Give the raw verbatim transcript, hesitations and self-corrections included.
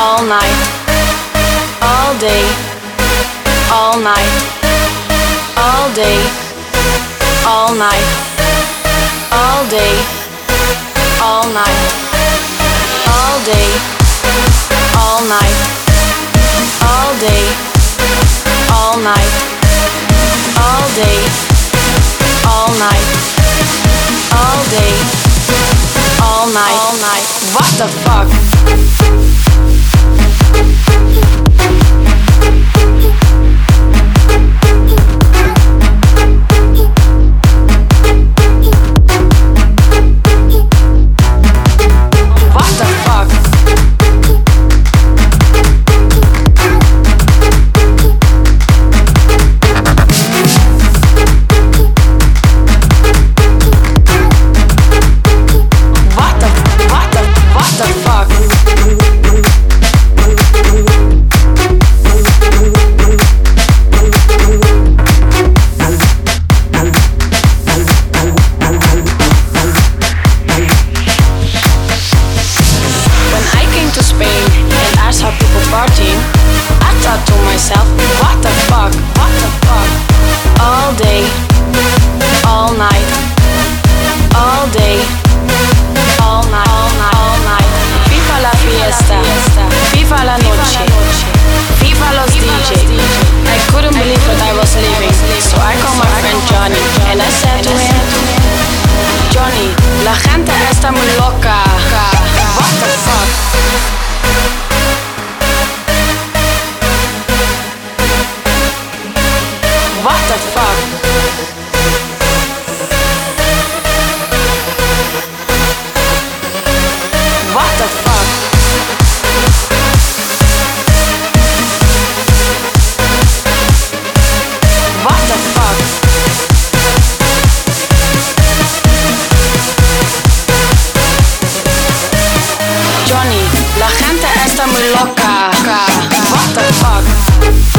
all night, all day, all night, all day, all night, all day, all night, all day, all night, all day, all night, all day, all night, all day, all night, all night. What the fuck? La gente está muy loca. What the fuck?